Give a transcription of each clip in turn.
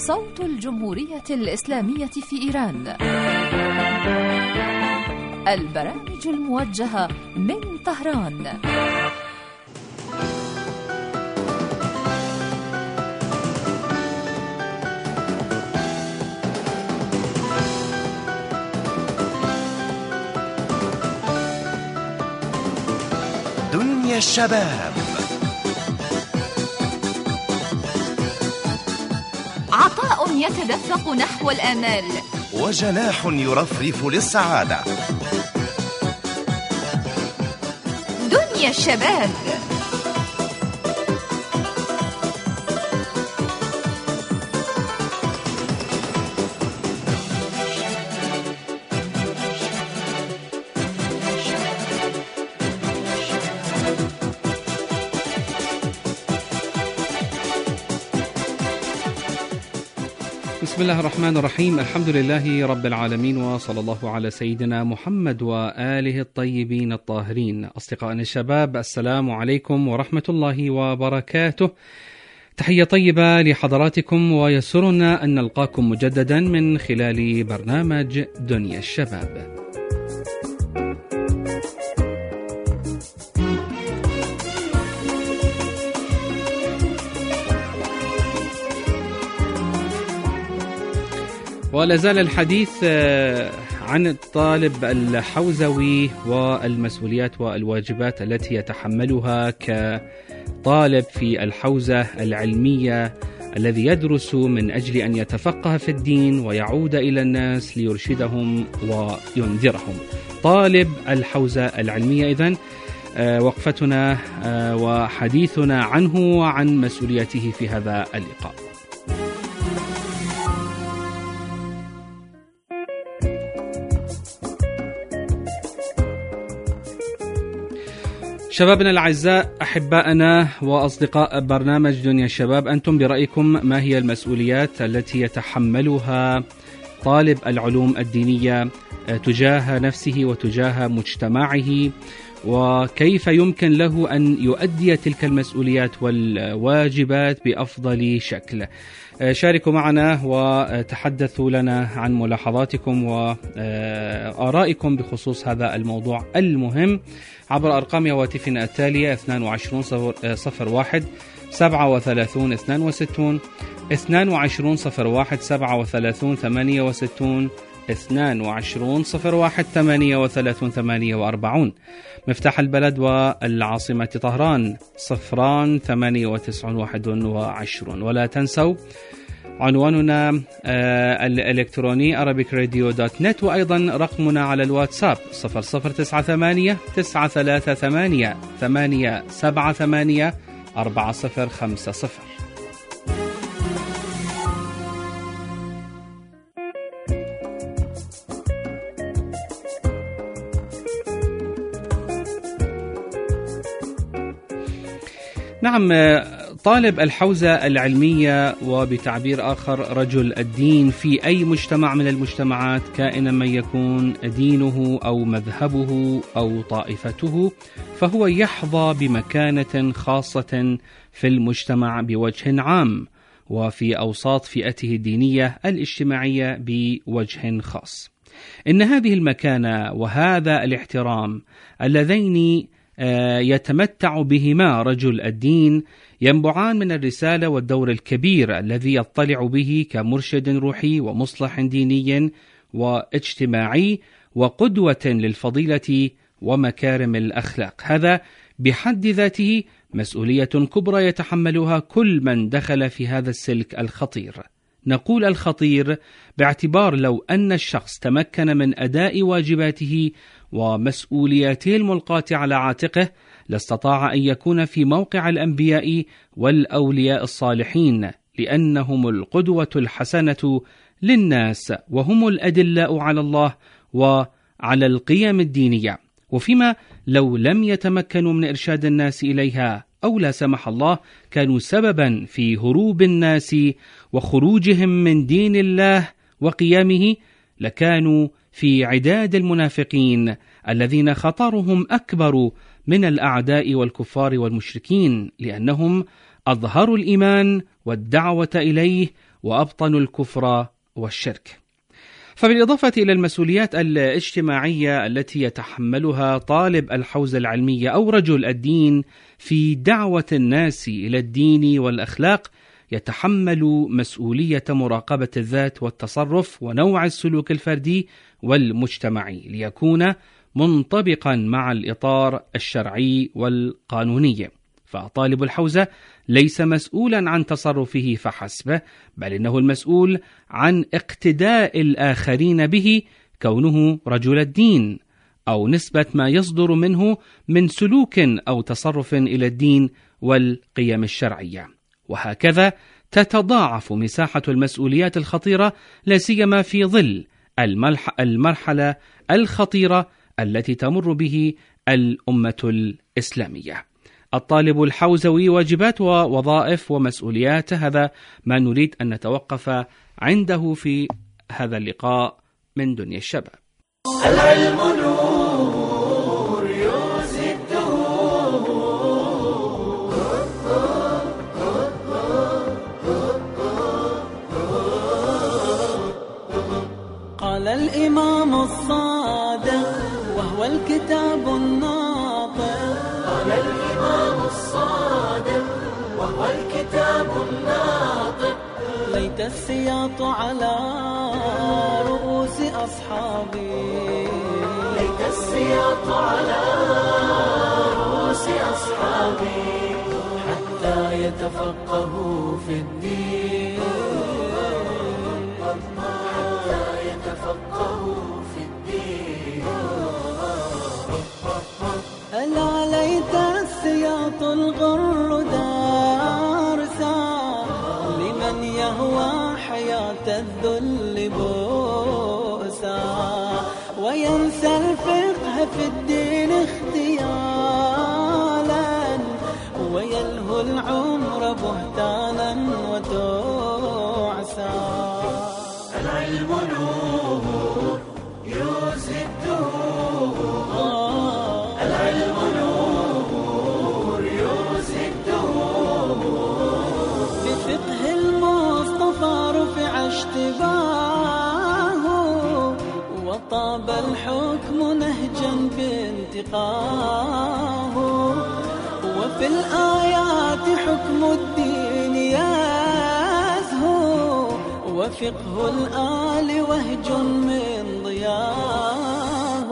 صوت الجمهورية الإسلامية في إيران. البرامج الموجهة من طهران. دنيا الشباب، عطاء يتدفق نحو الآمال، وجناح يرفرف للسعادة. دنيا الشباب. بسم الله الرحمن الرحيم. الحمد لله رب العالمين، وصلى الله على سيدنا محمد وآله الطيبين الطاهرين. أصدقائنا الشباب، السلام عليكم ورحمة الله وبركاته. تحية طيبة لحضراتكم، ويسرنا أن نلقاكم مجددا من خلال برنامج دنيا الشباب. ولا زال الحديث عن الطالب الحوزوي والمسؤوليات والواجبات التي يتحملها كطالب في الحوزة العلمية الذي يدرس من أجل أن يتفقه في الدين ويعود إلى الناس ليرشدهم وينذرهم. طالب الحوزة العلمية إذن وقفتنا وحديثنا عنه وعن مسؤولياته في هذا اللقاء. شبابنا الأعزاء، أحبائنا وأصدقاء برنامج دنيا الشباب، أنتم برأيكم ما هي المسؤوليات التي يتحملها طالب العلوم الدينية تجاه نفسه وتجاه مجتمعه، وكيف يمكن له أن يؤدي تلك المسؤوليات والواجبات بأفضل شكل؟ شاركوا معنا وتحدثوا لنا عن ملاحظاتكم وآرائكم بخصوص هذا الموضوع المهم عبر أرقام هواتفنا التالية: 2201 37 62 2201 37 68 2201 38 48. مفتاح البلد والعاصمة طهران 09891. ولا تنسوا عنواننا الإلكتروني arabicradio.net، وأيضا رقمنا على الواتساب 0098 938 878 4050. نعم، طالب الحوزة العلمية وبتعبير آخر رجل الدين في أي مجتمع من المجتمعات، كائنا من يكون دينه أو مذهبه أو طائفته، فهو يحظى بمكانة خاصة في المجتمع بوجه عام، وفي أوساط فئته الدينية الاجتماعية بوجه خاص. إن هذه المكانة وهذا الاحترام اللذين يتمتع بهما رجل الدين ينبعان من الرسالة والدور الكبير الذي يطلع به كمرشد روحي ومصلح ديني واجتماعي وقدوة للفضيلة ومكارم الأخلاق. هذا بحد ذاته مسؤولية كبرى يتحملها كل من دخل في هذا السلك الخطير. نقول الخطير باعتبار لو أن الشخص تمكن من أداء واجباته ومسؤولياته الملقاة على عاتقه لاستطاع أن يكون في موقع الأنبياء والأولياء الصالحين، لأنهم القدوة الحسنة للناس وهم الأدلاء على الله وعلى القيم الدينية. وفيما لو لم يتمكنوا من إرشاد الناس إليها أو لا سمح الله كانوا سببا في هروب الناس وخروجهم من دين الله وقيامه، لكانوا في عداد المنافقين الذين خطرهم أكبر من الأعداء والكفار والمشركين، لأنهم أظهروا الإيمان والدعوة إليه وأبطنوا الكفر والشرك. فبالإضافة إلى المسؤوليات الاجتماعية التي يتحملها طالب الحوزة العلمية أو رجل الدين في دعوة الناس إلى الدين والأخلاق، يتحمل مسؤولية مراقبة الذات والتصرف ونوع السلوك الفردي والمجتمعي ليكون منطبقا مع الإطار الشرعي والقانوني. فطالب الحوزة ليس مسؤولا عن تصرفه فحسب، بل إنه المسؤول عن اقتداء الآخرين به كونه رجل الدين، أو نسبة ما يصدر منه من سلوك أو تصرف إلى الدين والقيم الشرعية. وهكذا تتضاعف مساحة المسؤوليات الخطيرة، لا سيما في ظل المرحلة الخطيرة التي تمر به الأمة الإسلامية. الطالب الحوزوي واجبات ووظائف ومسؤوليات، هذا ما نريد أن نتوقف عنده في هذا اللقاء من دنيا الشباب. العلم نور يوزي الدهور، قال الإمام الصادق وهو الكتاب الناطق، قال الإمام الصادق وهو الكتاب الناطق، ليت السياط على رؤوس أصحابي، ليت السياط على رؤوس أصحابي، حتى يتفقهوا في الدين، حتى يتفقهوا في الدين. ألا ليت السياط الغر دارسا لمن يهوى حياة الذل بؤسا، وينسى الفقه في الدين اختيالا، ويلهو العمر بهتانا وتعسا. العلم نور يوزي الدهور، العلم نور يوزي الدهور، بفقه المصطفى رفع اشتباهه، وطاب الحكم نهجا بانتقاه، وفي الآيات حكم الدين يزهو، وفقه الآل وهج من ضياه.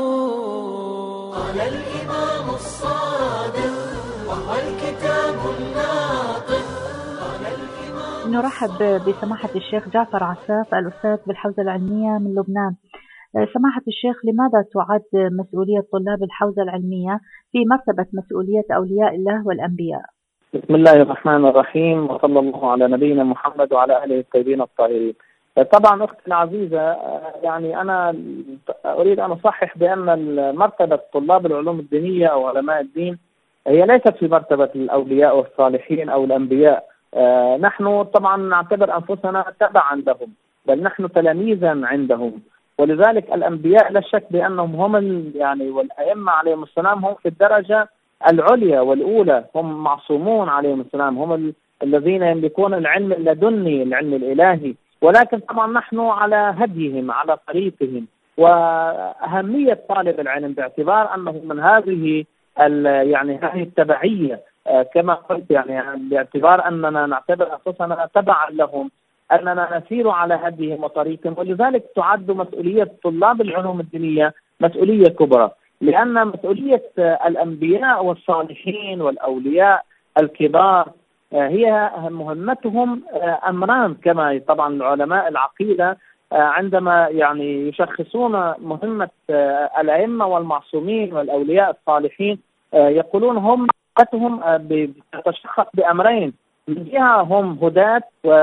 قال الإمام الصادق وهو الكتاب الناطق، قال الإمام. نرحب بسماحة الشيخ جعفر عساف الأستاذ بالحوزة العلمية من لبنان. سماحة الشيخ، لماذا تعد مسؤولية طلاب الحوزة العلمية في مرتبة مسؤولية أولياء الله والأنبياء؟ بسم الله الرحمن الرحيم، وصلى الله على نبينا محمد وعلى آله الطيبين الطاهرين. طبعا أختي العزيزة، يعني أنا أريد أن أصحح بأن مرتبة طلاب العلوم الدينية أو علماء الدين هي ليست في مرتبة الأولياء والصالحين أو الأنبياء. نحن طبعا نعتبر أنفسنا تبعا لهم، بل نحن تلاميذا عندهم، ولذلك الأنبياء لا شك بأنهم هم يعني والأئمة عليهم السلام هم في الدرجة العليا والأولى، هم معصومون عليهم السلام، هم الذين يملكون العلم اللدني، العلم الإلهي، ولكن طبعا نحن على هديهم، على طريقهم. وأهمية طالب العلم باعتبار أنه من هذه يعني هذه التبعية، كما قلت يعني باعتبار أننا نعتبر أنفسنا تبعا لهم، أننا نسير على هديهم وطريقهم، ولذلك تعد مسؤولية طلاب العلوم الدينية مسؤولية كبرى، لأن مسؤولية الأنبياء والصالحين والأولياء الكبار هي مهمتهم أمران، كما طبعا العلماء العقيدة عندما يعني يشخصون مهمة الأئمة والمعصومين والأولياء الصالحين يقولون هم مهمتهم تتشخص بأمرين: من جهة هم هداة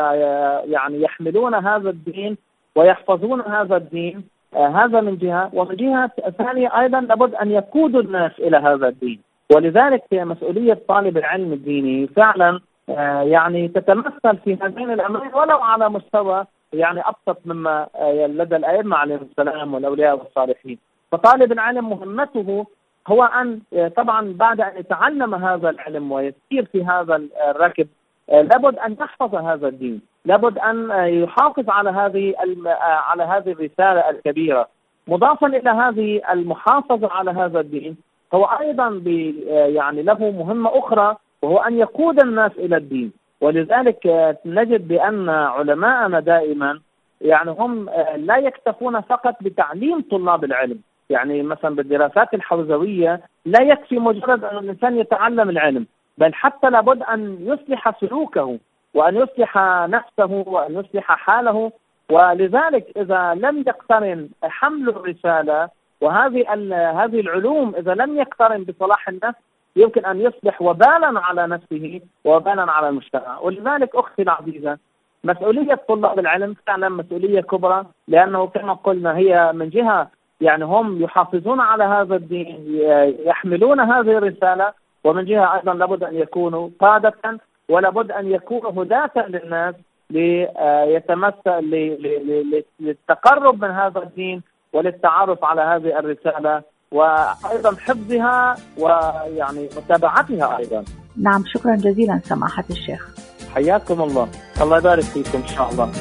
ويعني يحملون هذا الدين ويحفظون هذا الدين، هذا من جهة، ومن جهة ثانية أيضا لابد أن يقودوا الناس إلى هذا الدين. ولذلك مسؤولية طالب العلم الديني فعلا يعني تتمثل في هذين الأمرين، ولو على مستوى يعني أبسط مما لدى الأئمة عليهم السلام والأولياء والصالحين. فطالب العلم مهمته هو أن طبعا بعد أن يتعلم هذا العلم ويسير في هذا الركب لابد أن يحفظ هذا الدين، لابد أن يحافظ على هذه الرسالة الكبيرة. مضافا إلى هذه المحافظة على هذا الدين، هو أيضا يعني له مهمة أخرى، وهو أن يقود الناس إلى الدين. ولذلك نجد بأن علماءنا دائما يعني هم لا يكتفون فقط بتعليم طلاب العلم. يعني مثلا بالدراسات الحوزوية لا يكفي مجرد أن الإنسان يتعلم العلم، بل حتى لابد أن يصلح سلوكه وأن يصلح نفسه وأن يصلح حاله. ولذلك إذا لم يقترن حمل الرسالة وهذه العلوم، إذا لم يقترن بصلاح النفس، يمكن أن يصبح وبالا على نفسه ووبالا على المجتمع. ولذلك أختي العزيزة، مسؤولية طلاب العلم فعلا مسؤولية كبرى، لأنه كما قلنا هي من جهة يعني هم يحافظون على هذا الدين، يحملون هذه الرسالة، ومن جهة أيضا لابد أن يكونوا قادة، ولابد أن يكونوا هداة للناس للتقرب من هذا الدين وللتعرف على هذه الرسالة، وأيضا حفظها ويعني متابعتها أيضا. نعم، شكرا جزيلا سماحة الشيخ. حياكم الله، الله يبارك فيكم إن شاء الله.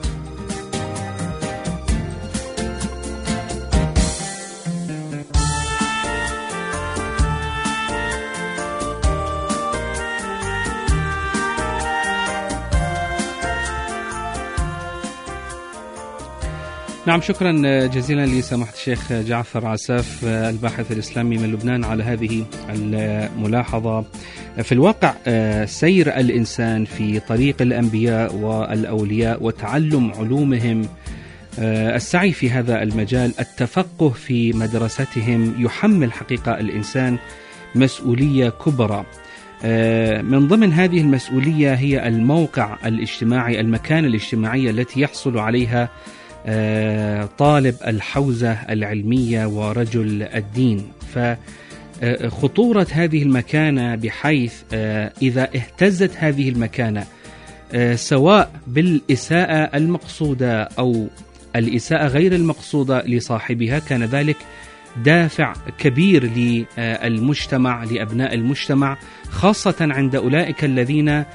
نعم، شكرا جزيلا لسماحة الشيخ جعفر عساف الباحث الإسلامي من لبنان على هذه الملاحظة. في الواقع سير الإنسان في طريق الأنبياء والأولياء وتعلم علومهم، السعي في هذا المجال، التفقه في مدرستهم، يحمل حقيقة الإنسان مسؤولية كبرى. من ضمن هذه المسؤولية هي الموقع الاجتماعي، المكانة الاجتماعية التي يحصل عليها طالب الحوزة العلمية ورجل الدين. فخطورة هذه المكانة بحيث إذا اهتزت هذه المكانة سواء بالإساءة المقصودة أو الإساءة غير المقصودة لصاحبها، كان ذلك دافع كبير للمجتمع، لأبناء المجتمع، خاصة عند أولئك الذين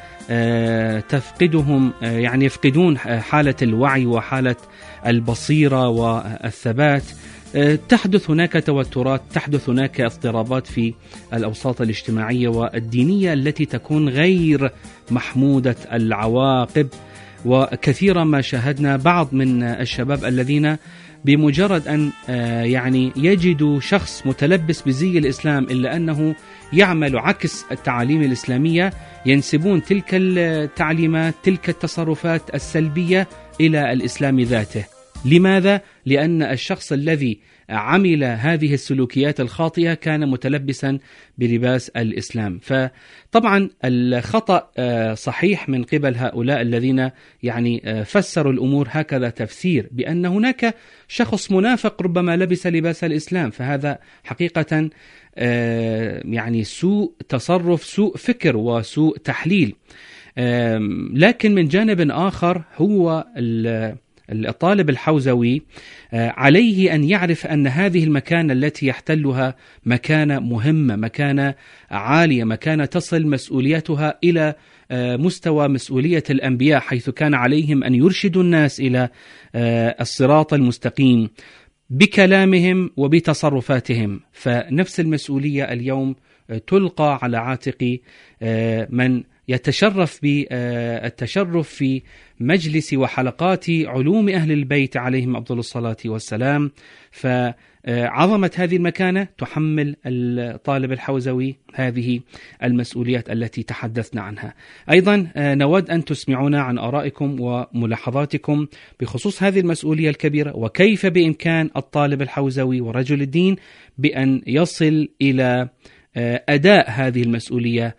تفقدهم يعني يفقدون حالة الوعي وحالة البصيرة والثبات. تحدث هناك توترات، تحدث هناك اضطرابات في الأوساط الاجتماعية والدينية التي تكون غير محمودة العواقب. وكثيرا ما شاهدنا بعض من الشباب الذين بمجرد أن يعني يجدوا شخص متلبس بزي الإسلام إلا أنه يعمل عكس التعاليم الإسلامية، ينسبون تلك التعليمات، تلك التصرفات السلبية إلى الإسلام ذاته. لماذا؟ لأن الشخص الذي عمل هذه السلوكيات الخاطئة كان متلبسا بلباس الإسلام. فطبعا الخطأ صحيح من قبل هؤلاء الذين يعني فسروا الأمور هكذا تفسير، بأن هناك شخص منافق ربما لبس لباس الإسلام، فهذا حقيقة يعني سوء تصرف، سوء فكر وسوء تحليل. لكن من جانب آخر هو الطالب الحوزوي عليه أن يعرف أن هذه المكانة التي يحتلها مكانة مهمة، مكانة عالية، مكانة تصل مسؤوليتها إلى مستوى مسؤولية الأنبياء، حيث كان عليهم أن يرشدوا الناس إلى الصراط المستقيم بكلامهم وبتصرفاتهم. فنفس المسؤولية اليوم تلقى على عاتق من يتشرف بالتشرف في مجلس وحلقات علوم أهل البيت عليهم أفضل الصلاة والسلام. فعظمة هذه المكانة تحمل الطالب الحوزوي هذه المسؤوليات التي تحدثنا عنها. أيضا نود أن تسمعونا عن آرائكم وملاحظاتكم بخصوص هذه المسؤولية الكبيرة، وكيف بإمكان الطالب الحوزوي ورجل الدين بأن يصل إلى أداء هذه المسؤولية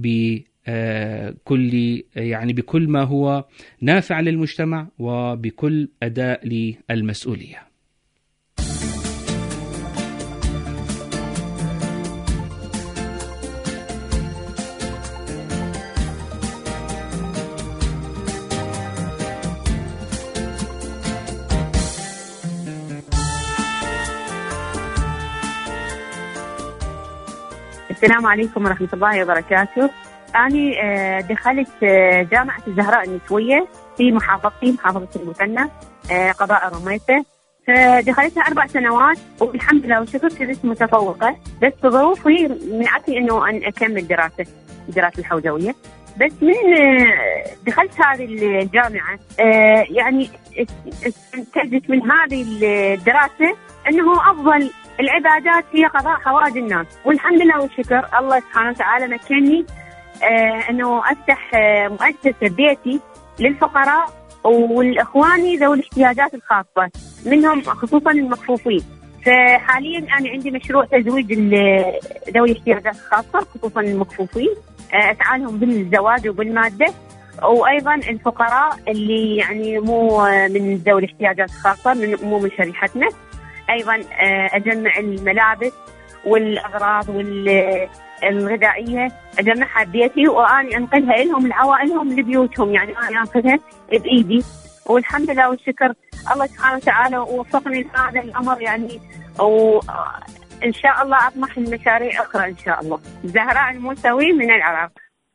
بكل ما هو نافع للمجتمع وبكل أداء للمسؤولية. السلام عليكم ورحمة الله وبركاته. أنا دخلت جامعة الزهراء النسوية في محافظة المثنى، قضاء رميته. فدخلتها 4 سنوات والحمد لله والشكر كنت متفوقة، بس ظروفي منعتني إنه أن أكمل دراسة الحوزوية. بس من دخلت هذه الجامعة يعني استنتجت من هذه الدراسة أنه أفضل العبادات هي قضاء حوائج الناس، والحمد لله والشكر الله سبحانه وتعالى مكنني أنه أفتح مؤسسة بيتي للفقراء والإخواني ذوي الاحتياجات الخاصة، منهم خصوصا المكفوفين. فحاليا أنا عندي مشروع تزويج ذوي الاحتياجات الخاصة خصوصا المكفوفين، أسعالهم بالزواج وبالمادة، وأيضا الفقراء اللي يعني مو من ذوي الاحتياجات الخاصة، مو من شريحتنا. أيضا أجمع الملابس والأغراض والغذائية أجمعها ببيتي وأنا أنقلها لهم لعوائلهم لبيوتهم، يعني أنا أنقلها بإيدي. والحمد لله والشكر الله سبحانه وتعالى ووفقني لهذا الأمر يعني، وإن شاء الله أطمح المشاريع أخرى إن شاء الله. زهراء الموسوي من العراق.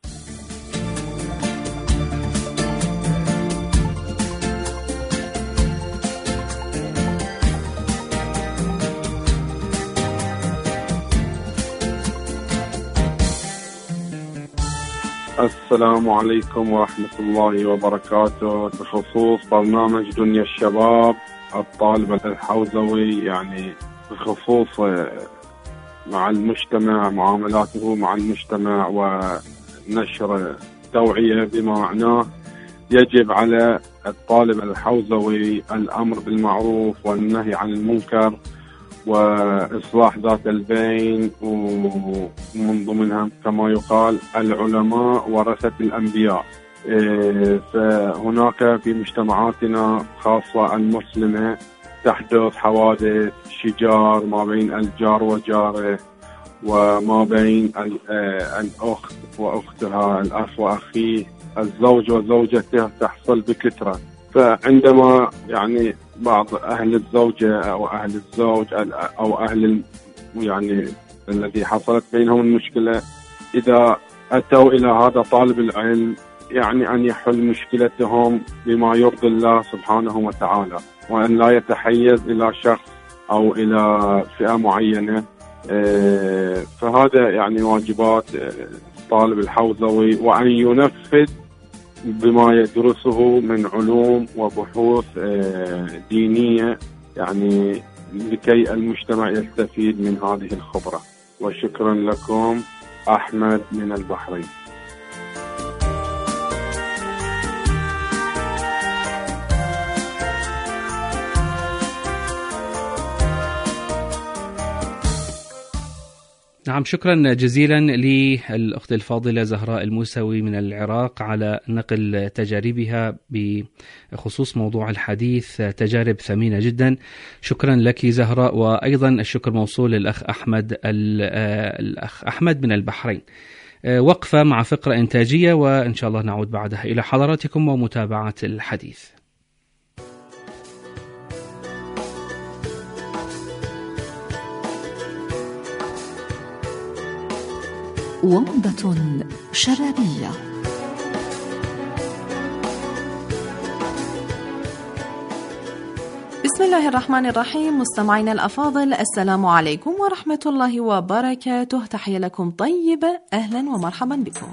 السلام عليكم ورحمة الله وبركاته. بخصوص برنامج دنيا الشباب، الطالب الحوزوي يعني بخصوص مع المجتمع، معاملاته مع المجتمع ونشر توعية بما معناه، يجب على الطالب الحوزوي الأمر بالمعروف والنهي عن المنكر وإصلاح ذات البين، ومن ضمنها كما يقال العلماء ورثة الأنبياء. فهناك في مجتمعاتنا خاصة المسلمة تحدث حوادث شجار ما بين الجار وجاره، وما بين الأخت وأختها، الأخ وأخيه، الزوج وزوجته، تحصل بكثرة. فعندما يعني بعض أهل الزوجة أو أهل الزوج أو أهل يعني الذي حصلت بينهم المشكلة، إذا أتوا إلى هذا طالب العلم يعني أن يحل مشكلتهم بما يرضي الله سبحانه وتعالى، وأن لا يتحيز إلى شخص أو إلى فئة معينة. فهذا يعني واجبات طالب الحوزوي، وأن ينفذ بما يدرسه من علوم وبحوث دينية، يعني لكي المجتمع يستفيد من هذه الخبرة. وشكرا لكم. أحمد من البحرين. نعم، شكرا جزيلا للأخت الفاضلة زهراء الموسوي من العراق على نقل تجاربها بخصوص موضوع الحديث، تجارب ثمينة جدا. شكرا لك زهراء، وأيضا الشكر موصول للأخ أحمد من البحرين. وقفة مع فقرة إنتاجية وإن شاء الله نعود بعدها إلى حضراتكم ومتابعة الحديث. ومضة شبابية. بسم الله الرحمن الرحيم. مستمعينا الأفاضل، السلام عليكم ورحمة الله وبركاته. تحية لكم طيبة، أهلا ومرحبا بكم.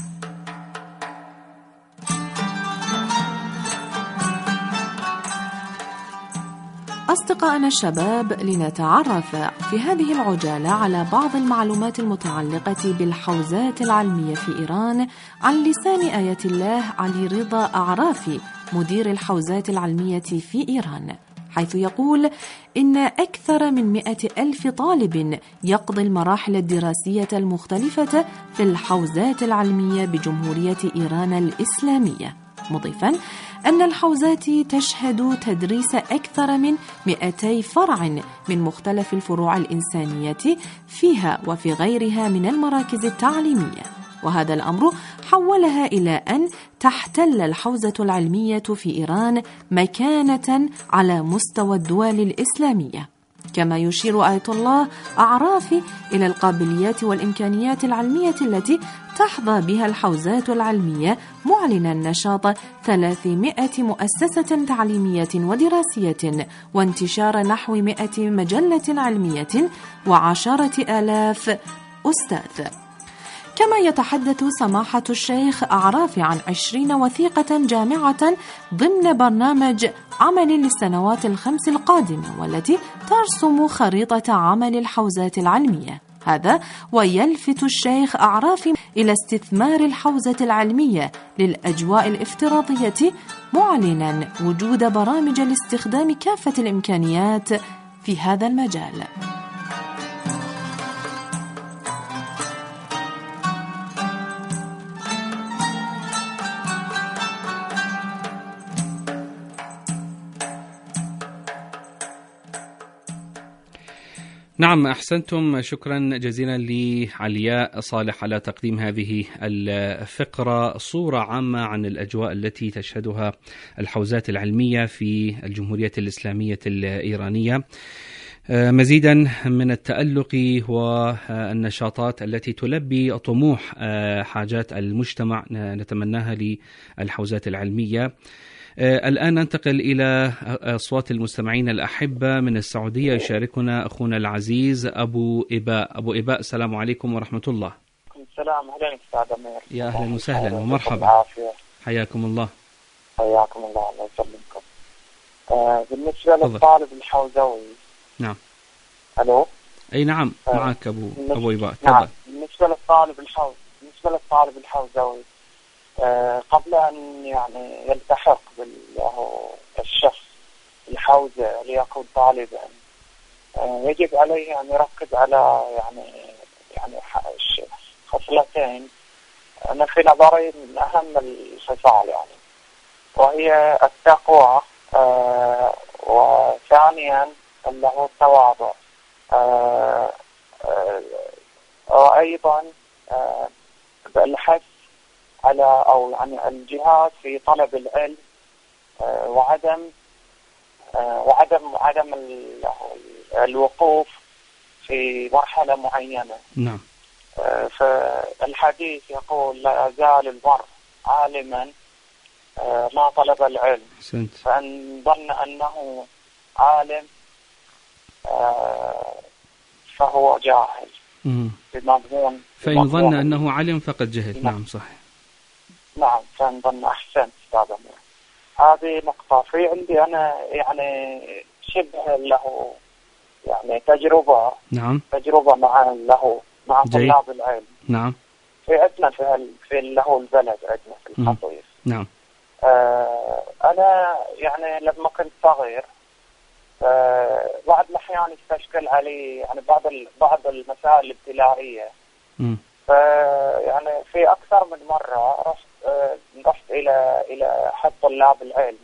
أصدقائنا الشباب، لنتعرف في هذه العجالة على بعض المعلومات المتعلقة بالحوزات العلمية في إيران عن لسان آية الله علي رضا أعرافي، مدير الحوزات العلمية في إيران، حيث يقول إن أكثر من 100,000 طالب يقضي المراحل الدراسية المختلفة في الحوزات العلمية بجمهورية إيران الإسلامية، مضيفاً أن الحوزات تشهد تدريس أكثر من 200 فرع من مختلف الفروع الإنسانية فيها وفي غيرها من المراكز التعليمية، وهذا الأمر حولها إلى أن تحتل الحوزة العلمية في إيران مكانة على مستوى الدول الإسلامية. كما يشير آية الله أعرافي إلى القابليات والإمكانيات العلمية التي تحظى بها الحوزات العلمية، معلنا نشاط 300 مؤسسة تعليمية ودراسية وانتشار نحو 100 مجلة علمية و10,000 أستاذ. كما يتحدث سماحة الشيخ أعرافي عن 20 وثيقة جامعة ضمن برنامج عمل للسنوات ال5 القادمة، والتي ترسم خريطة عمل الحوزات العلمية. هذا ويلفت الشيخ أعرافي إلى استثمار الحوزة العلمية للأجواء الافتراضية، معلنا وجود برامج لاستخدام كافة الإمكانيات في هذا المجال. نعم، أحسنتم. شكرا جزيلا لعلياء صالح على تقديم هذه الفقرة، صورة عامة عن الأجواء التي تشهدها الحوزات العلمية في الجمهورية الإسلامية الإيرانية، مزيدا من التألق والنشاطات التي تلبي طموح حاجات المجتمع نتمناها للحوزات العلمية. الآن ننتقل إلى أصوات المستمعين الأحبة من السعودية. يشاركنا أخونا العزيز أبو إباء. أبو إباء، السلام عليكم ورحمة الله. السلام. أهلا أستاذ أمير. يا أهلا وسهلا ومرحبا. حياكم الله. حياكم الله. الله يسلمكم. بالنسبة للطالب الحوزوي. نعم. ألو. أي نعم، معك أبو إباء. نعم. بالنسبة للطالب الحوزوي قبل أن يعني يلتحق بالشخص الحوزة ليكون طالبا، يجب عليه أن يركز على يعني خصلتين أنا في نظري من أهم الخصال، يعني وهي التقوى، وثانيا اللي هو التواضع، وأيضا الحث على يعني الجهاد في طلب العلم، وعدم الوقوف في مرحلة معينة. نعم. فالحديث يقول لا يزال المرء عالما ما طلب العلم، فإن ظن أنه عالم فهو جاهل بمضمون. فإن ظن أنه علم فقد جهل. نعم صحيح. نعم، فإن ظن. أحسنت أستاذ أمير. هذه نقطة. في عندي أنا يعني شبه له يعني تجربة. نعم. تجربة مع طلاب العلم. نعم. في عندنا في له البلد عندنا في الخطيف. نعم. أنا يعني لما كنت صغير بعض الأحيان يستشكل علي يعني بعض المسائل الابتلائية. يعني في أكثر من مرة رحت إلى أحد طلاب العلم.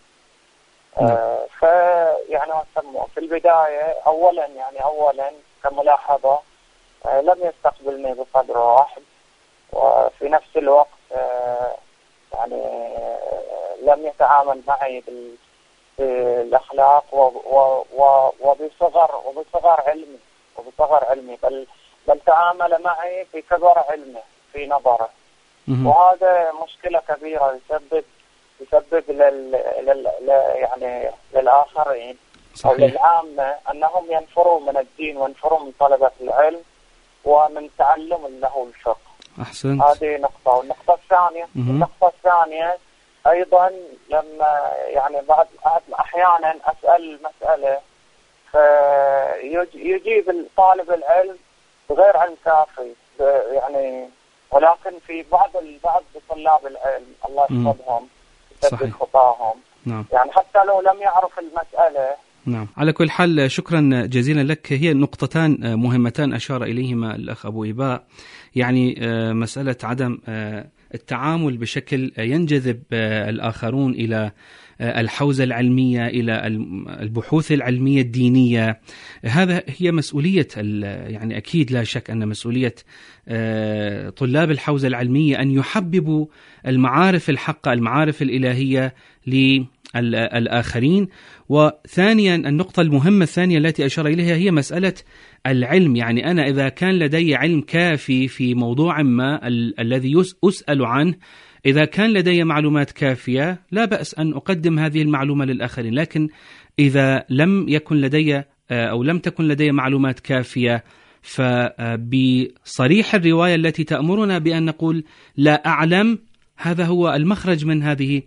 فيعني في البداية أولا كملاحظة لم يستقبلني بصدر رحب، وفي نفس الوقت يعني لم يتعامل معي بالأخلاق وبصغر علمي بل تعامل معي بكبر علمه في نظره. وهذا مشكلة كبيرة يسبب يعني للآخرين أو للعامة أنهم ينفروا من الدين وينفروا من طلبة العلم ومن تعلم له الفقه. أحسنت. هذه نقطة. والنقطة الثانية أيضا لما يعني بعض أحيانا أسأل مسألة فيجيب طالب العلم بغير علم كافي، يعني ولكن في بعض طلاب العلم الله يحفظهم يسدد خطاهم. نعم. يعني حتى لو لم يعرف المسألة. نعم. على كل حال شكرا جزيلا لك. هي نقطتان مهمتان أشار إليهما الأخ أبو إباء، يعني مسألة عدم التعامل بشكل ينجذب الآخرون إلى الحوزة العلمية، إلى البحوث العلمية الدينية. هذا هي مسؤولية، يعني أكيد لا شك أن مسؤولية طلاب الحوزة العلمية أن يحببوا المعارف الحقة، المعارف الإلهية الآخرين. وثانيا النقطة المهمة الثانية التي أشار إليها هي مسألة العلم. يعني أنا إذا كان لدي علم كافي في موضوع ما الذي أسأل عنه، إذا كان لدي معلومات كافية لا بأس أن أقدم هذه المعلومة للآخرين. لكن إذا لم يكن لدي أو لم تكن لدي معلومات كافية، فبصريح الرواية التي تأمرنا بأن نقول لا أعلم، هذا هو المخرج من هذه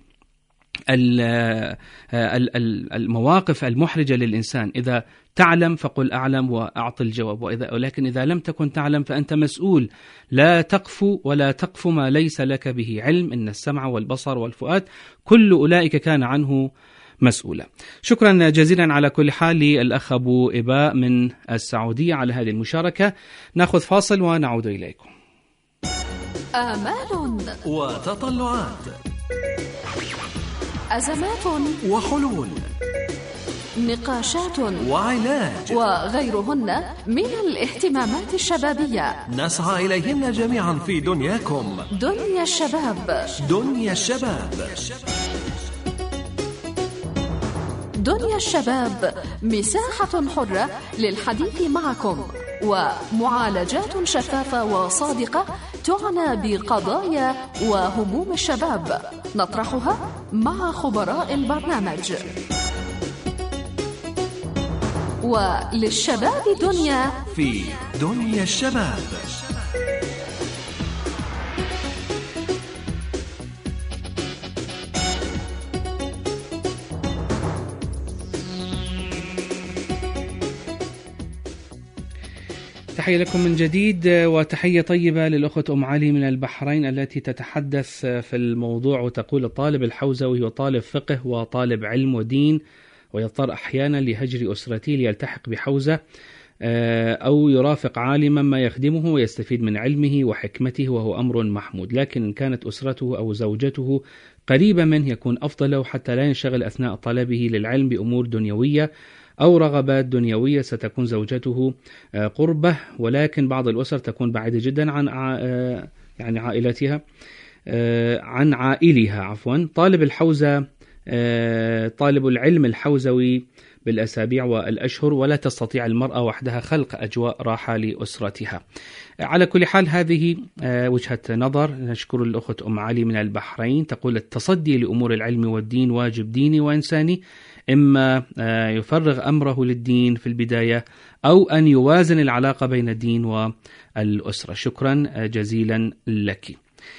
المواقف المحرجة للإنسان. إذا تعلم فقل أعلم وأعطي الجواب، ولكن إذا لم تكن تعلم فأنت مسؤول. لا تقف ولا تقف ما ليس لك به علم، إن السمع والبصر والفؤاد كل أولئك كان عنه مسؤولا. شكرا جزيلا على كل حال للأخ أبو إباء من السعودية على هذه المشاركة. نأخذ فاصل ونعود إليكم. آمال وتطلعات، أزمات وحلول، نقاشات وعلاج، وغيرهن من الاهتمامات الشبابية نسعى إليهن جميعا في دنياكم. دنيا الشباب. دنيا الشباب. دنيا الشباب مساحة حرة للحديث معكم، ومعالجات شفافة وصادقة تعنى بقضايا وهموم الشباب نطرحها مع خبراء البرنامج. وللشباب دنيا في دنيا الشباب. تحية لكم من جديد، وتحية طيبة للأخت أم علي من البحرين التي تتحدث في الموضوع وتقول: الطالب الحوزوي هو طالب فقه وطالب علم ودين، ويضطر أحيانا لهجر أسرته ليلتحق بحوزة أو يرافق عالما ما يخدمه ويستفيد من علمه وحكمته، وهو أمر محمود. لكن إن كانت أسرته أو زوجته قريبة منه يكون أفضل له، حتى لا ينشغل أثناء طلبه للعلم بأمور دنيوية أو رغبات دنيوية. ستكون زوجته قربة، ولكن بعض الأسر تكون بعيدة جدا عن يعني عائلتها عن عائلها عفوا. طالب الحوزة طالب العلم الحوزوي بالأسابيع والأشهر، ولا تستطيع المرأة وحدها خلق أجواء راحة لأسرتها. على كل حال هذه وجهة نظر. نشكر الأخت أم علي من البحرين، تقول: التصدي لأمور العلم والدين واجب ديني وإنساني، إما يفرغ أمره للدين في البداية أو أن يوازن العلاقة بين الدين والأسرة. شكرا جزيلا لك.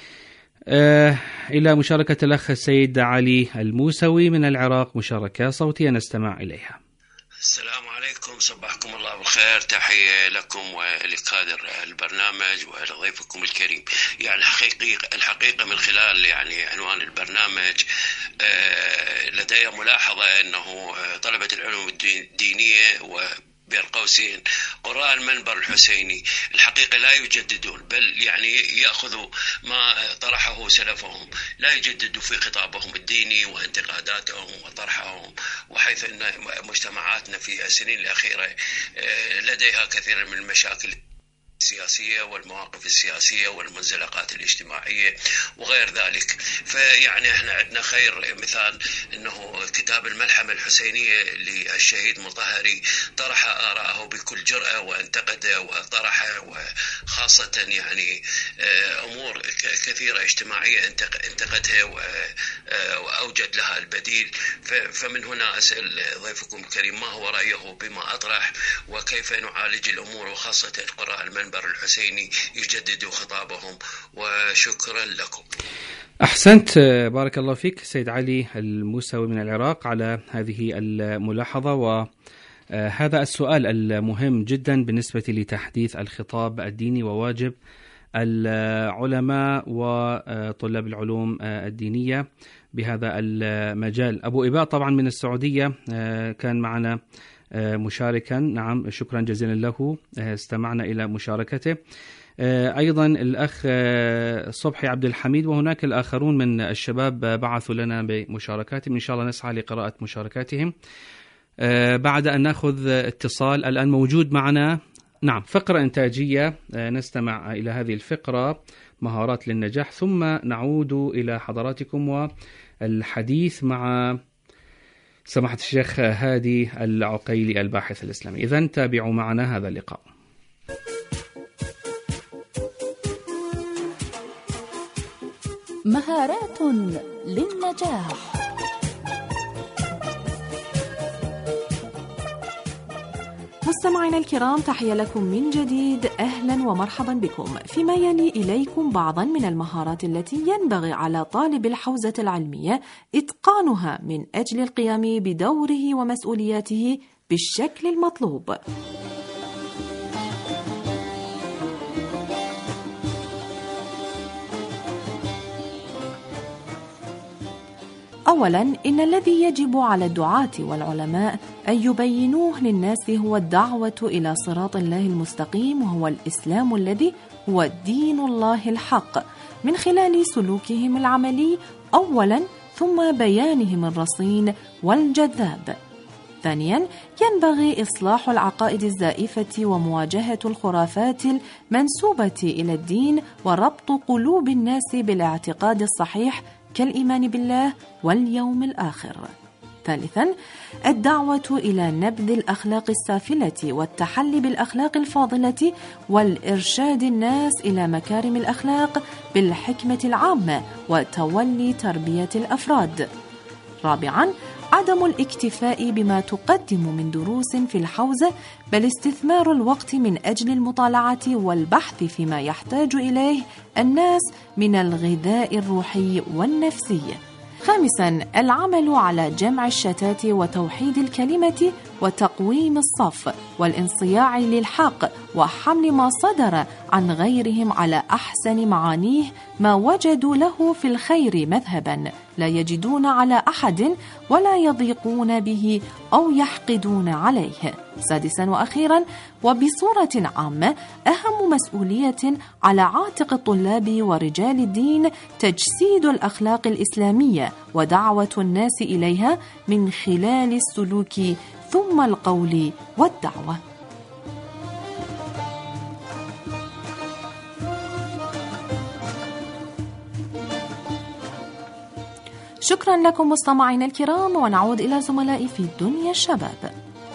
إلى مشاركة الأخ السيد علي الموسوي من العراق، مشاركة صوتية نستمع إليها. السلام عليكم، صبحكم الله بالخير. تحية لكم ولكادر البرنامج ولضيفكم الكريم. يعني الحقيقة من خلال يعني عنوان البرنامج لدي ملاحظة أنه طلبة العلوم الدينية بين قوسين قراء المنبر الحسيني الحقيقة لا يجددون، بل يعني يأخذوا ما طرحه سلفهم، لا يجددوا في خطابهم الديني وانتقاداتهم وطرحهم، وحيث أن مجتمعاتنا في السنين الأخيرة لديها كثير من المشاكل السياسية والمواقف السياسية والمنزلقات الاجتماعية وغير ذلك. فيعني احنا عندنا خير مثال انه كتاب الملحمة الحسينية للشهيد مطهري طرح آراءه بكل جرأة وانتقده وطرح وخاصة يعني امور كثيرة اجتماعية انتقدها واوجد لها البديل. فمن هنا اسأل ضيفكم الكريم ما هو رأيه بما اطرح، وكيف نعالج الامور، وخاصة قراء المنبر الحسيني يجددوا خطابهم. وشكرا لكم. أحسنت، بارك الله فيك سيد علي الموسوي من العراق على هذه الملاحظة، وهذا السؤال المهم جدا بالنسبة لتحديث الخطاب الديني وواجب العلماء وطلاب العلوم الدينية بهذا المجال. أبو إباء طبعا من السعودية كان معنا مشاركا، نعم شكرا جزيلا له، استمعنا إلى مشاركته. أيضا الأخ صبحي عبد الحميد، وهناك الآخرون من الشباب بعثوا لنا بمشاركاتهم، إن شاء الله نسعى لقراءة مشاركاتهم بعد أن نأخذ اتصال. الآن موجود معنا نعم فقرة إنتاجية، نستمع إلى هذه الفقرة مهارات للنجاح، ثم نعود إلى حضراتكم والحديث مع سماحة الشيخ هادي العقيلي الباحث الإسلامي. إذن تابعوا معنا هذا اللقاء. مهارات للنجاح. مستمعينا الكرام، تحية لكم من جديد، أهلا ومرحبا بكم. فيما يلي إليكم بعضا من المهارات التي ينبغي على طالب الحوزة العلمية إتقانها من أجل القيام بدوره ومسؤولياته بالشكل المطلوب. أولاً، إن الذي يجب على الدعاة والعلماء أن يبينوه للناس هو الدعوة إلى صراط الله المستقيم، وهو الإسلام الذي هو دين الله الحق، من خلال سلوكهم العملي أولاً، ثم بيانهم الرصين والجذاب. ثانياً، ينبغي إصلاح العقائد الزائفة ومواجهة الخرافات المنسوبة إلى الدين، وربط قلوب الناس بالاعتقاد الصحيح كالإيمان بالله واليوم الآخر. ثالثاً، الدعوة إلى نبذ الأخلاق السافلة والتحلي بالأخلاق الفاضلة، والإرشاد الناس إلى مكارم الأخلاق بالحكمة العامة وتولي تربية الأفراد. رابعاً، عدم الاكتفاء بما تقدم من دروس في الحوزة، بل استثمار الوقت من أجل المطالعة والبحث فيما يحتاج إليه الناس من الغذاء الروحي والنفسي. خامساً، العمل على جمع الشتات وتوحيد الكلمة وتقويم الصف والانصياع للحق، وحمل ما صدر عن غيرهم على أحسن معانيه، ما وجدوا له في الخير مذهباً لا يجدون على أحد ولا يضيقون به أو يحقدون عليه. سادساً وأخيراً، وبصورة عامة، أهم مسؤولية على عاتق الطلاب ورجال الدين تجسيد الأخلاق الإسلامية ودعوة الناس إليها من خلال السلوك ثم القول والدعوة. شكرا لكم مستمعينا الكرام، ونعود إلى زملائي في دنيا الشباب.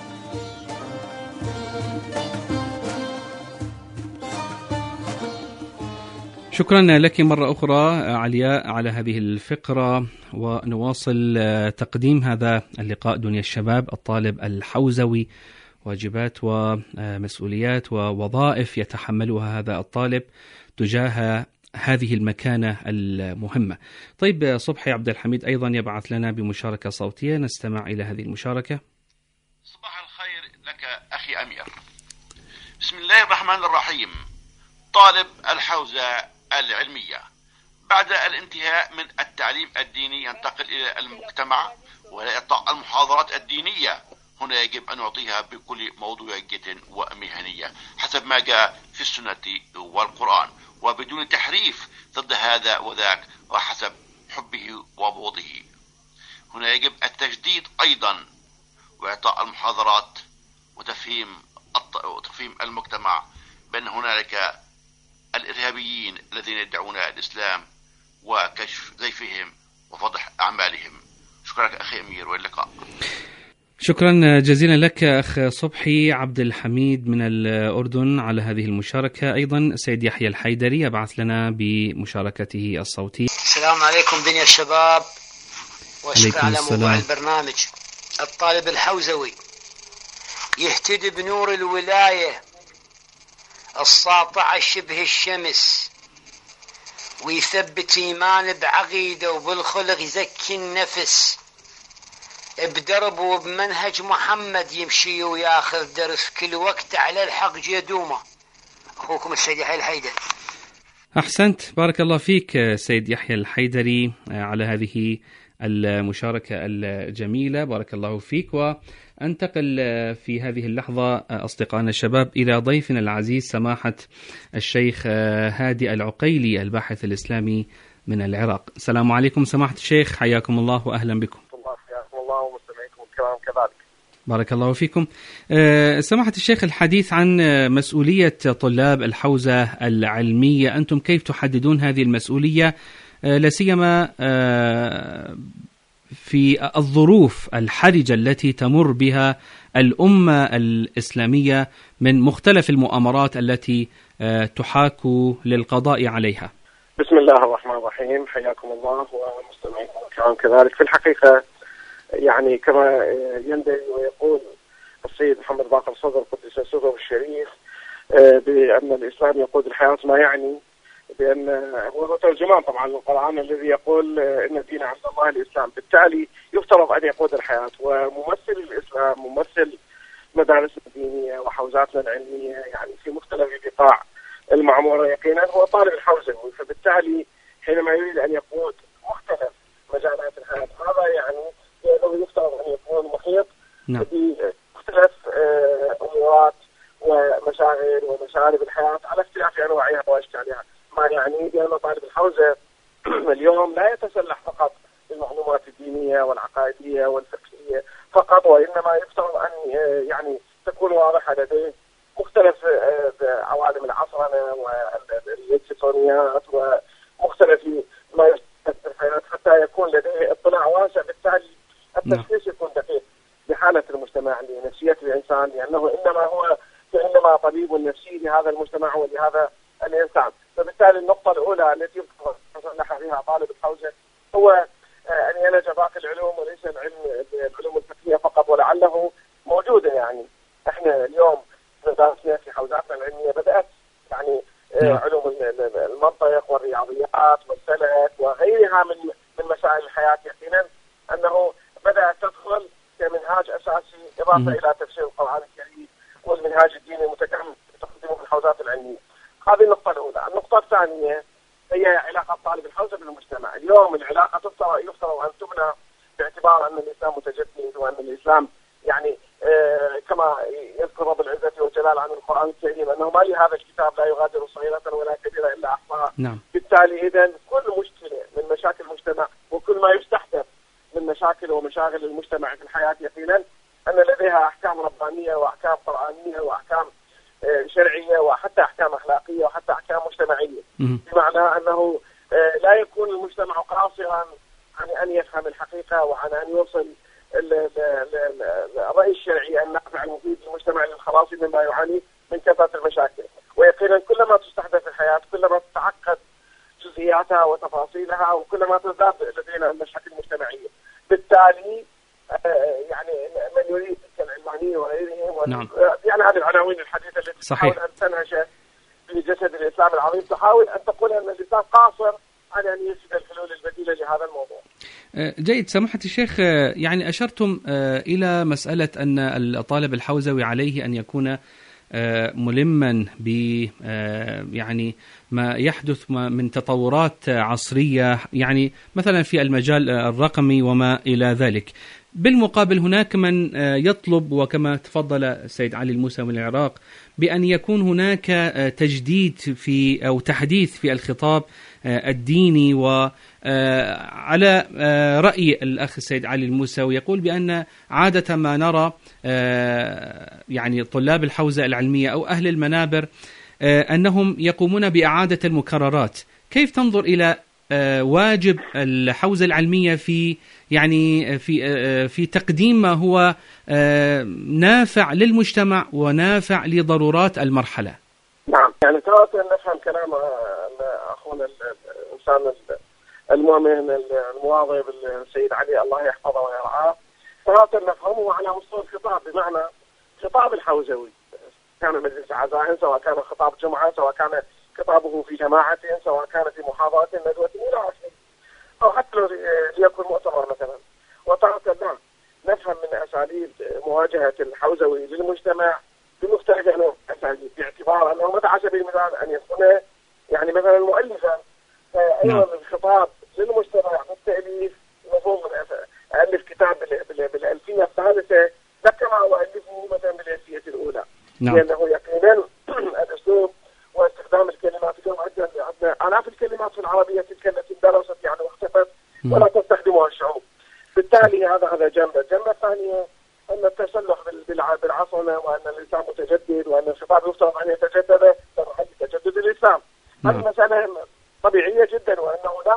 شكرا لك مرة أخرى علياء على هذه الفقرة، ونواصل تقديم هذا اللقاء دنيا الشباب. الطالب الحوزوي، واجبات ومسؤوليات ووظائف يتحملها هذا الطالب تجاه هذه المكانة المهمة. طيب، صبحي عبد الحميد أيضا يبعث لنا بمشاركة صوتية، نستمع إلى هذه المشاركة. صباح الخير لك أخي أمير. بسم الله الرحمن الرحيم. طالب الحوزة العلمية بعد الانتهاء من التعليم الديني ينتقل إلى المجتمع وإعطاء المحاضرات الدينية. هنا يجب أن نعطيها بكل موضوعية ومهنية حسب ما جاء في السنة والقرآن، وبدون تحريف ضد هذا وذاك وحسب حبه وبغضه. هنا يجب التجديد أيضا وإعطاء المحاضرات وتفهيم المجتمع بأن هنالك الإرهابيين الذين يدعون الإسلام وكشف زيفهم وفضح أعمالهم. شكرا لك أخي أمير، واللقاء. شكرا جزيلا لك أخ صبحي عبد الحميد من الأردن على هذه المشاركة. أيضا سيد يحيى الحيدري يبعث لنا بمشاركته الصوتية. السلام عليكم دنيا الشباب، وشكرا على موضوع البرنامج. الطالب الحوزوي يهتدي بنور الولاية الساطعة شبه الشمس، ويثبت إيمان بعقيدة وبالخلق يزكي النفس، بدرب وبمنهج محمد يمشي وياخذ درس كل وقت على الحق جدومه. أخوكم السيد يحيى الحيدري. أحسنت، بارك الله فيك سيد يحيى الحيدري على هذه المشاركة الجميلة، بارك الله فيك. وأنتقل في هذه اللحظة أصدقائنا الشباب إلى ضيفنا العزيز سماحة الشيخ هادي العقيلي الباحث الإسلامي من العراق. السلام عليكم سماحة الشيخ، حياكم الله وأهلا بكم. الله ومستمعيكم الكرام كذلك. بارك الله فيكم. سماحة الشيخ، الحديث عن مسؤولية طلاب الحوزة العلمية، أنتم كيف تحددون هذه المسؤولية لا سيما في الظروف الحرجة التي تمر بها الأمة الإسلامية من مختلف المؤامرات التي تحاك للقضاء عليها. بسم الله الرحمن الرحيم، حياكم الله ومستمعيكم الكرام. كذلك في الحقيقة يعني كما ينبغي ويقول السيد محمد باقر صدر قدس سره الشريف بأن الإسلام يقود الحياة، ما يعني بأن هو ترجمان طبعا القرآن الذي يقول إن الدين عند الله الإسلام، بالتالي يفترض أن يقود الحياة. وممثل الإسلام ممثل مدارسنا الدينية وحوزاتنا العلمية يعني في مختلف بقاع المعمورة يقينا هو طالب الحوزوي، فبالتالي حينما يريد أن يقود مختلف مجالات الحياة هذا يعني أنه يفترض أن يكون محيط بمختلف أمورات ومشاغل ومشارب الحياة على اختلاف أنواعها وأشكالها، ما يعني بأن طالب الحوزة اليوم لا يتسلح فقط بالمعلومات الدينية والعقائدية والفقهية فقط، وإنما يفترض أن يعني تكون واضحة لديه مختلف عوالم العصرنة والإلكترونيات ومختلف ما يستخدم في الحياة حتى يكون لديه اطلاع واسع، بالتالي التشخيص يكون دقيق بحالة المجتمع لنفسية الإنسان، لأنه إنما طبيب نفسي لهذا المجتمع ولهذا الإنسان. فبالتالي النقطة الأولى التي يصلح بها طالب الحوزة هو أن يلج باقي العلوم وليس العلوم الفقهية فقط، ولعله موجودة. يعني احنا اليوم درسنا في حوزاتنا العلمية بدأت يعني علوم المنطق والرياضيات والفلك وغيرها من مسائل الحياة، يقينا أنه بدأت تدخل كمنهاج أساسي إضافة إلى تفسير القرآن الكريم والمنهاج الديني المتكامل تقدمه الحوزات العلمية. هذه النقطة الأولى. النقطة الثانية هي علاقة طالب الحوزة بالمجتمع. اليوم العلاقة يفترض أن تبنى باعتبار أن الإسلام متجدد، وأن الإسلام يعني كما يذكر رب العزة والجلال عن القرآن الكريم أنه ما لهذا الكتاب لا يغادر صغيرة ولا كبيرة إلا أحصاها. بالتالي إذن كل مشكلة من مشاكل المجتمع وكل ما يستحدث من مشاكل ومشاغل المجتمع في الحياة يقينا أن لديها أحكام ربانية وأحكام قرآنية وأحكام شرعية وحتى أحكام أخلاقية وحتى أحكام مجتمعية، بمعنى أنه لا يكون المجتمع قاصرا عن أن يفهم الحقيقة وعن أن يوصل الرأي الشرعي النافع المفيد للمجتمع للخلاص مما يعاني من كثرة المشاكل. ويقينا كلما تستحدث الحياة كلما تتعقد جزئياتها وتفاصيلها وكلما تزداد لدينا المشاكل المجتمعية. بالتالي يعني من يريد كالعلمانيين وغيرهم يعني هذه العناوين الحديثة التي تحاول أن تنهش في جسد الإسلام العظيم تحاول أن تقول أن الإسلام قاصر على أن يجد الحلول البديلة لهذا الموضوع. جيد. سماحة الشيخ، يعني أشرتم إلى مسألة أن الطالب الحوزوي عليه أن يكون ملما ب يعني ما يحدث من تطورات عصرية، يعني مثلا في المجال الرقمي وما إلى ذلك. بالمقابل هناك من يطلب، وكما تفضل السيد علي الموسى من العراق، بأن يكون هناك تجديد في أو تحديث في الخطاب الديني. وعلى رأي الأخ السيد علي الموسى ويقول بأن عادة ما نرى يعني طلاب الحوزة العلمية أو أهل المنابر أنهم يقومون بإعادة المكررات. كيف تنظر إلى واجب الحوزة العلمية في يعني في تقديم ما هو نافع للمجتمع ونافع لضرورات المرحلة؟ نعم، يعني ترى نفهم كلام أخونا الإنسان المؤمن المواظب السيد علي الله يحفظه ويرعاه، ترى نفهمه على مستوى الخطاب، بمعنى خطاب الحوزوي كان مجلس عزاء، سواء كان خطاب جمعة، سواء كان خطابه في جماعة، سواء كان في محاضرة ندوة إلى آخره، أو حتى ليكن مؤتمر مثلا. وترى نفهم من أساليب مواجهة الحوزوي للمجتمع بمختلف الأساليب، باعتبار أنه متى على سبيل المثال أن يكون يعني مثلا مؤلفا أيضا الخطاب للمجتمع بالتأليف، المفروض ألف كتاب بالألفية الثالثة لا كما أؤلفه مثلا بالألفية الأولى، لأنه يقينا الأسلوب واستخدام الكلمات اليوم عندنا آلاف الكلمات في العربية تلك التي درست يعني واختفت ولا تستخدمها الشعوب. بالتالي هذا جنبه. الجنبة الثانية أن التسلح بالعصرنة وأن الإسلام متجدد وأن الخطاب يفترض أن يتجدد بمحل تجدد الإسلام. هذه مسألة طبيعية جدا، وأنه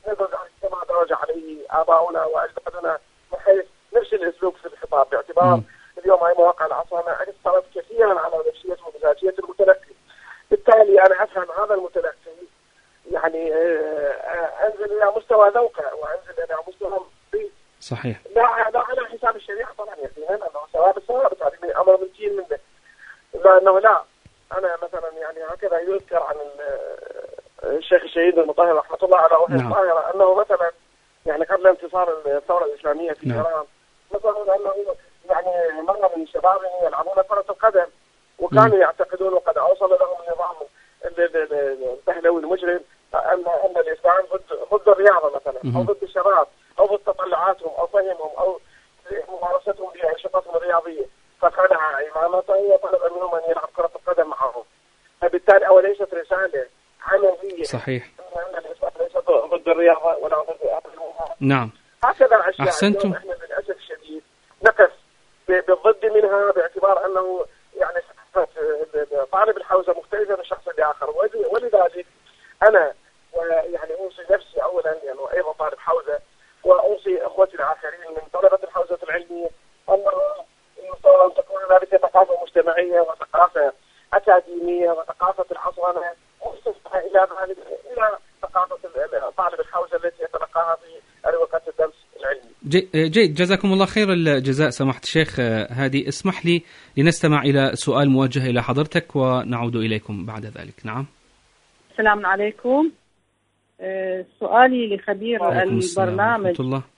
نبذ كما درج عليه آباؤنا وأجدادنا، بحيث نفس الأسلوب في الخطاب، باعتبار اليوم هاي مواقع العصامة أثرت كثيرا على نفسية ومزاجية المتلقي. بالتالي أنا أفهم هذا المتلقي يعني أنزل إلى مستوى ذوقه وأنزل إلى مستوى صحيح. لا على حساب الشريعة طبعا، يقينا أنه ثواب الثواب، هذه أمر ممكن منه، لأنه لا أنا مثلا يعني هكذا يذكر عن الشيخ الشهيد المطهر رحمة الله على روحه الطاهرة أنه مثلا يعني قبل انتصار الثورة الإسلامية في إيران مثلا أنه يعني مرة من الشباب يلعبون كرة القدم وكانوا يعتقدون وقد أوصل لهم النظام البهلوي المجرم أن الإسلام ضد الرياضة مثلا أو ضد الشباب أو ضد تطلعاتهم أو فهمهم أو ممارستهم لأنشطتهم الرياضية، فخلع إمامته وطلب منهم أن يلعب كرة القدم معهم. فبالتالي وليست رسالة عملية صحيح أن الإسلام ليس ضد الرياضة ولا ضد الرياضة. نعم هكذا أشياء أحسنتم. إحنا للأسف الشديد نقف بالضد منها، باعتبار أنه يعني طالب الحوزة مختلفة من الشخص الآخر، ولذلك أنا يعني أوصي نفسي أولا يعني أيضا طالب حوزة، وأوصي أخوتي الآخرين من طلبة الحوزة العلمية أن تكون هنالك ثقافة مجتمعية وثقافة أكاديمية وثقافة العصرنة مصطفى إلى ذلك إلى ثقافة طالب الحوزة التي يتلقاها في أروقة الدرس العلمي. جيد، جزاكم الله خير الجزاء سماحة الشيخ هادي. اسمح لي لنستمع إلى سؤال موجه إلى حضرتك ونعود إليكم بعد ذلك. نعم. السلام عليكم. سؤالي لخبير البرنامج،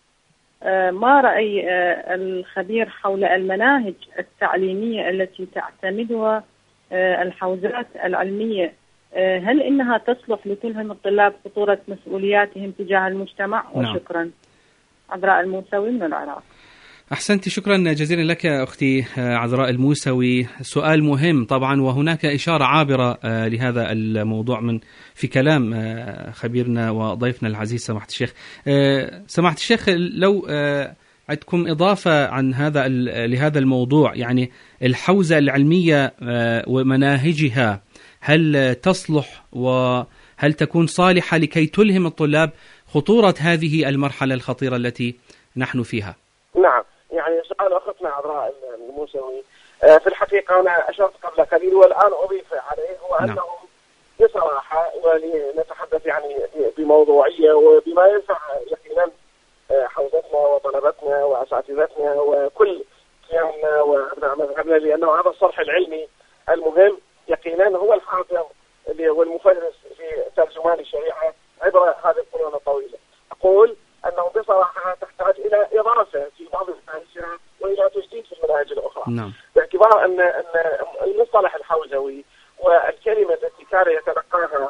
ما رأي الخبير حول المناهج التعليمية التي تعتمدها الحوزات العلمية؟ هل إنها تصلح لتلهم الطلاب خطورة مسؤولياتهم تجاه المجتمع؟ وشكرا. عذراء الموسوي من العراق. أحسنت، شكرا جزيلا لك أختي عذراء الموسوي. سؤال مهم طبعا، وهناك إشارة عابرة لهذا الموضوع في كلام خبيرنا وضيفنا العزيز سماحة الشيخ. سماحة الشيخ، لو عندكم إضافة عن لهذا الموضوع، يعني الحوزة العلمية ومناهجها هل تصلح وهل تكون صالحة لكي تلهم الطلاب خطورة هذه المرحلة الخطيرة التي نحن فيها؟ نعم، يعني سؤال أختنا عذراء الموسوي في الحقيقة أنا أشرت قبل قليل والآن أضيف عليه، هو أنه بصراحة ولنتحدث يعني بموضوعية وبما ينفع يقينا حوزتنا وطلبتنا وأساتذتنا وكل قيامنا وأبناء مذهبنا، لأنه هذا الصرح العلمي المهم يقينا هو الحافظ والمفرس في ترجمان الشريعة عبر هذه القرون الطويلة. أقول أنه بصراحة تحتاج إلى إضافة في بعض المناهج وإلى تجديد في المناهج الأخرى. نعم. باعتبار أن المصطلح الحوزوي والكلمة التي كان يتلقاها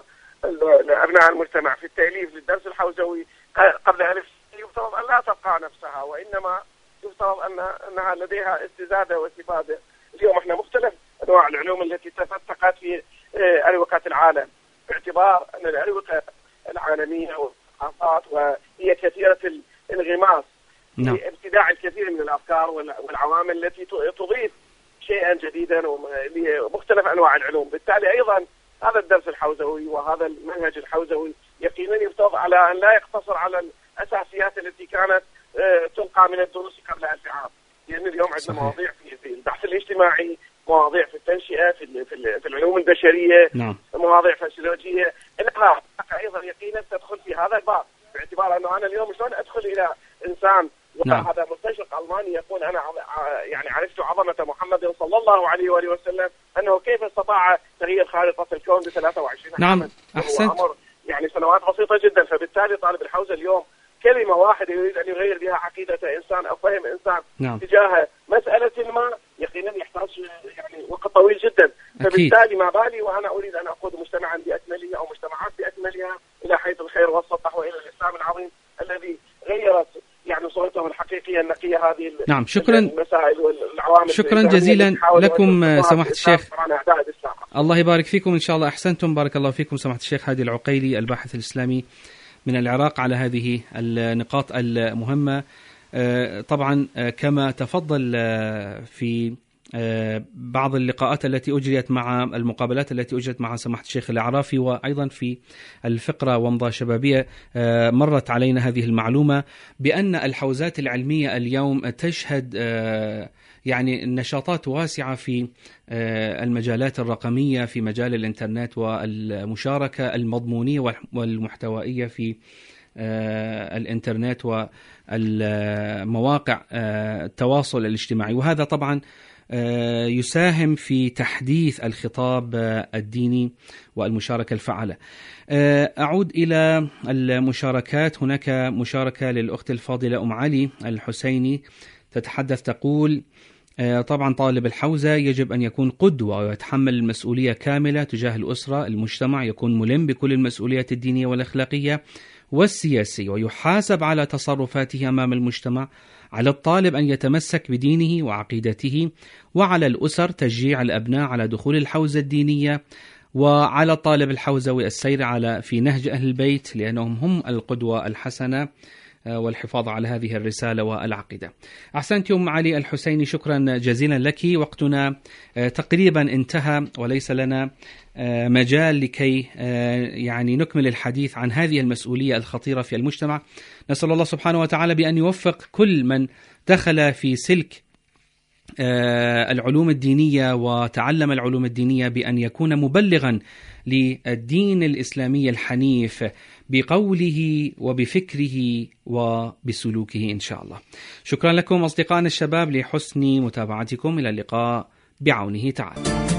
أبناء المجتمع في التأليف للدرس الحوزوي قبل ألف يفترض أن لا تبقى نفسها، وإنما يفترض أنها لديها استزادة واستفادة. اليوم احنا مختلف أنواع العلوم التي تفتقت في أروقة العالم، باعتبار أن الأروقة العالمية والثقافات وهي كثيرة الانغماس في ابتداع الكثير من الأفكار والعوامل التي تضيف شيئا جديدا لمختلف أنواع العلوم. بالتالي أيضا هذا الدرس الحوزوي وهذا المنهج الحوزوي يقينا يفترض على أن لا يقتصر على الأساسيات التي كانت تلقى من الدروس قبل 1000 عام، لأن اليوم عندنا مواضيع في البحث الاجتماعي، مواضيع في التنشئة في العلوم البشرية، مواضيع فسيولوجية، إنها أيضا يقينا تدخل في هذا الباب، باعتبار أنه أنا اليوم شلون أدخل إلى إنسان هذا مستشرق ألماني يقول أنا يعني عرفت عظمة محمد صلى الله عليه وآله وسلم، أنه كيف استطاع تغيير خارطة الكون ب 23 نعم. أحسنت. أمر يعني سنوات بسيطة جدا. فبالتالي طالب الحوزة اليوم كلمة واحدة يريد أن يغير بها عقيدة إنسان أو فهم إنسان تجاه مسألة ما يقينا يحتاج يعني وقت طويل جدا. فبالتالي ما بالي وأنا أريد أن أقود مجتمعا بأكمله أو مجتمعات بأكملها إلى حيث الخير والسطح وإلى الإسلام العظيم الذي غيرت يعني صورته الحقيقية النقية هذه نعم. شكرا المسائل والعوامل. شكرا جزيلا لكم سماحة الشيخ، الله يبارك فيكم إن شاء الله. أحسنتم، بارك الله فيكم سماحة الشيخ هادي العقيلي الباحث الإسلامي من العراق على هذه النقاط المهمة. طبعا كما تفضل في بعض اللقاءات التي أجريت مع المقابلات التي أجريت مع سماحة الشيخ الأعرافي، وأيضا في الفقرة ومضة شبابية مرت علينا هذه المعلومة بأن الحوزات العلمية اليوم تشهد يعني نشاطات واسعة في المجالات الرقمية، في مجال الإنترنت والمشاركة المضمونية والمحتوائية في الإنترنت والمواقع التواصل الاجتماعي، وهذا طبعا يساهم في تحديث الخطاب الديني والمشاركة الفعالة. أعود إلى المشاركات. هناك مشاركة للأخت الفاضلة أم علي الحسيني تتحدث، تقول طبعا طالب الحوزة يجب أن يكون قدوة ويتحمل المسؤولية كاملة تجاه الأسرة، المجتمع، يكون ملم بكل المسؤوليات الدينية والأخلاقية والسياسية، ويحاسب على تصرفاته أمام المجتمع. على الطالب أن يتمسك بدينه وعقيدته، وعلى الأسر تشجيع الأبناء على دخول الحوزة الدينية، وعلى الطالب الحوزوي السير في نهج أهل البيت لأنهم هم القدوة الحسنة، والحفاظ على هذه الرسالة والعقيدة. أحسنت أم علي الحسيني، شكرا جزيلا لك. وقتنا تقريبا انتهى وليس لنا مجال لكي يعني نكمل الحديث عن هذه المسؤولية الخطيرة في المجتمع. نسأل الله سبحانه وتعالى بأن يوفق كل من دخل في سلك العلوم الدينية وتعلم العلوم الدينية بأن يكون مبلغا للدين الإسلامي الحنيف بقوله وبفكره وبسلوكه إن شاء الله. شكرا لكم أصدقائنا الشباب لحسن متابعتكم. إلى اللقاء بعونه تعالى.